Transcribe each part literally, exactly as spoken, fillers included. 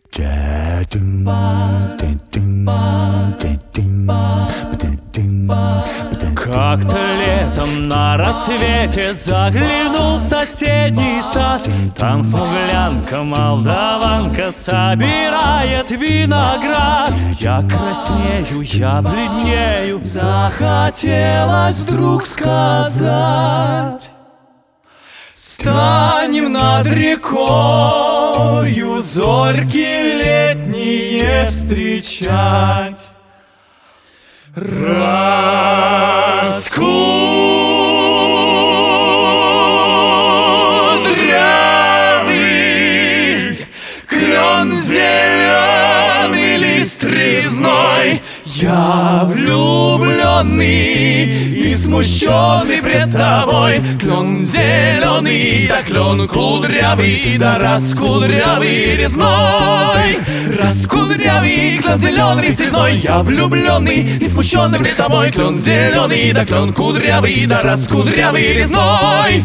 Как-то летом на рассвете заглянул в соседний сад. Там смуглянка, молдаванка собирает виноград. Я краснею, я бледнею, захотелось вдруг сказать: станем над рекою зорьки летние встречать. Раскудрявый клен зеленый, лист резной. Я влюбленный и смущенный пред тобой. Клен зеленый, да клен кудрявый, да раскудрявый резной. Раскудрявый клен зеленый, резной. Я влюбленный и смущенный пред тобой. Клен зеленый, да клен кудрявый, да раскудрявый резной.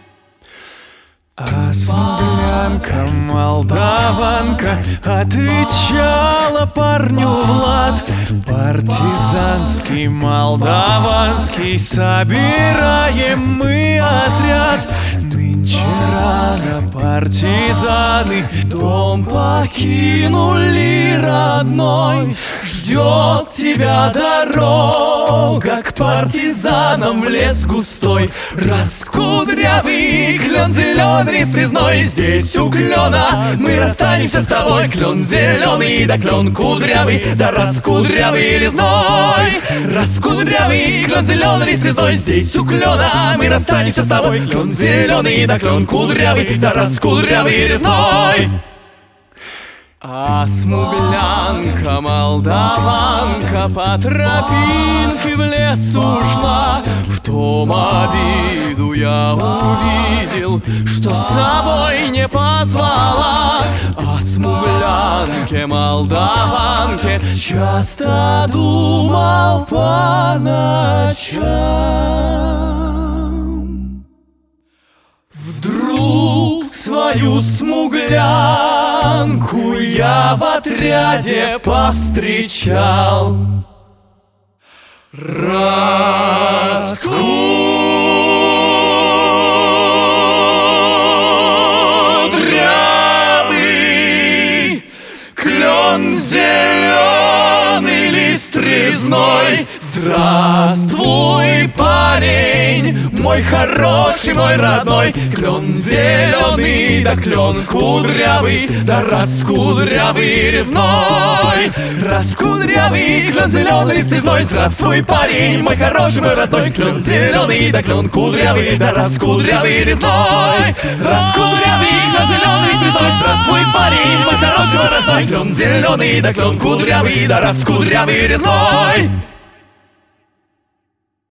А смуглянка, молдаванка отвечала парню Влад: партизанский, молдаванский, собираем мы отряд. Нынче рано партизаны дом покинули родной. Ждет тебя дорога к партизанам в лес густой. Раскудрявый клен зеленый, лист резной. Здесь у клена мы расстанемся с тобой. Клен зеленый, да клен кудрявый, да раскудрявый резной. Раскудрявый клен зеленый, лист резной. Здесь у клена мы расстанемся с тобой. Клен зеленый, да клен кудрявый, да раскудрявый резной. А смуглянка, молдаванка по тропинке в лес ушла. В том обиду я увидел, что с собой не позвала. О смуглянке, молдаванке часто думал по ночам. Вдруг свою смуглянку я в отряде повстречал. Раскудрявый клен зеленый, лист резной. Здравствуй, парень, мой хороший, мой родной. Клен зеленый, да клен кудрявый, да раскудрявый резной. Раскудрявый клен зеленый, лист резной. Здравствуй, парень, мой хороший, мой родной. Клен зеленый, да клен кудрявый, да раскудрявый резной. Раскудрявый клен зеленый, лист резной. Здравствуй, парень, мой хороший, мой родной. Клен зеленый, да клен кудрявый, да раскудрявый резной.